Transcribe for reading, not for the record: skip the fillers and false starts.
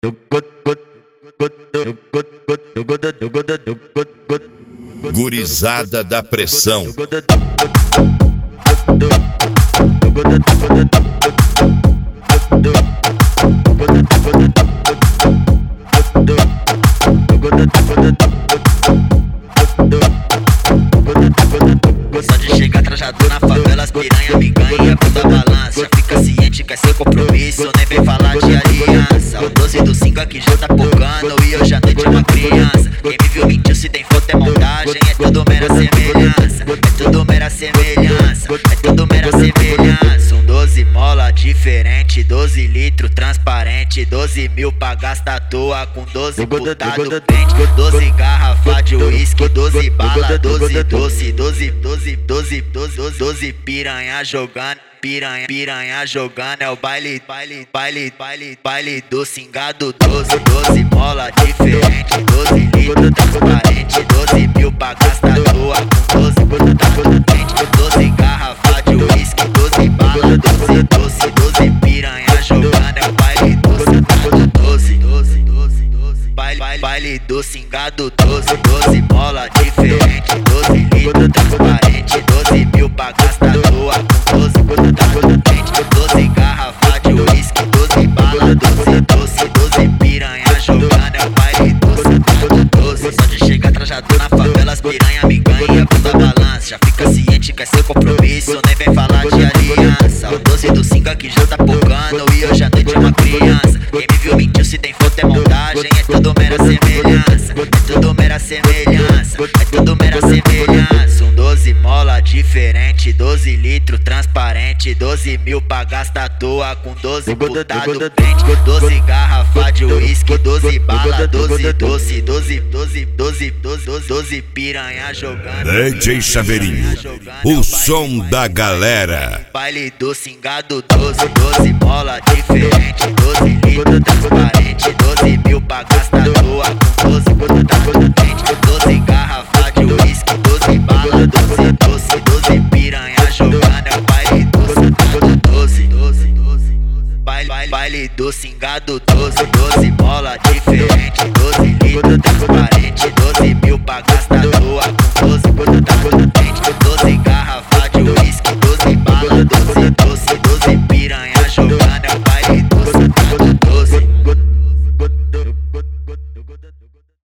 Gurizada da pressão. Só de chegar trajado na favela, as piranha me ganha, bunda balança. Já fica ciente que é seu compromisso, nem vem falar de aliança. O 12 do 5 aqui já tá pocando e hoje à noite é uma criança. Quem me viu mentiu, se tem foto é montagem, é tudo mera semelhança. É tudo mera semelhança, é tudo mera semelhança. Um 12 mola diferente, 12 litros transparente, 12 mil pra gastar à toa com 12 putado pente, 12 garrafa de uísque, 12 bala, 12 doce, 12 piranha jogando, piranha jogando, é o baile do cingado. 12 mola diferente, 12 litros transparente, 12 mil pra gastar à toa com 12 putado pente, 12 garrafa de uísque, 12 bala, 12 piranha jogando, é o baile do cingado. 12 baile do cingado. 12 mola diferente, 12 litros transparente, 12 mil pra gastar à toa com 12 putado pente, 12 garrafa de uísque, 12 bala, 12 piranha jogando, é o baile do cingado. 12 só de chegar trajado na favela, as piranha me ganha, bunda balança. Já fica ciente que é seu compromisso, nem vem falar de aliança. O 12 do 5 aqui já tá pocando e hoje à noite é uma criança. Quem me viu mentiu, se tem foto é montagem, é tudo mera semelhança. É tudo mera semelhança, é tudo mera semelhança. Um 12 mola diferente, 12 litros transparente, 12 mil pra gastar à toa com 12 putado pente, 12 garrafa de uísque, 12 bala, 12 doce, 12 piranha jogando. DJ Chaveirinho, o som da galera. Baile do cingado. 12 mola diferente, 12 litros transparente, 12 mil pra gastar à toa com 12 putado pente, 12 garrafa de uísque, 12 bala, 12 piranha jogando, é o baile do cingado. 12 baile do cingado. 12 mola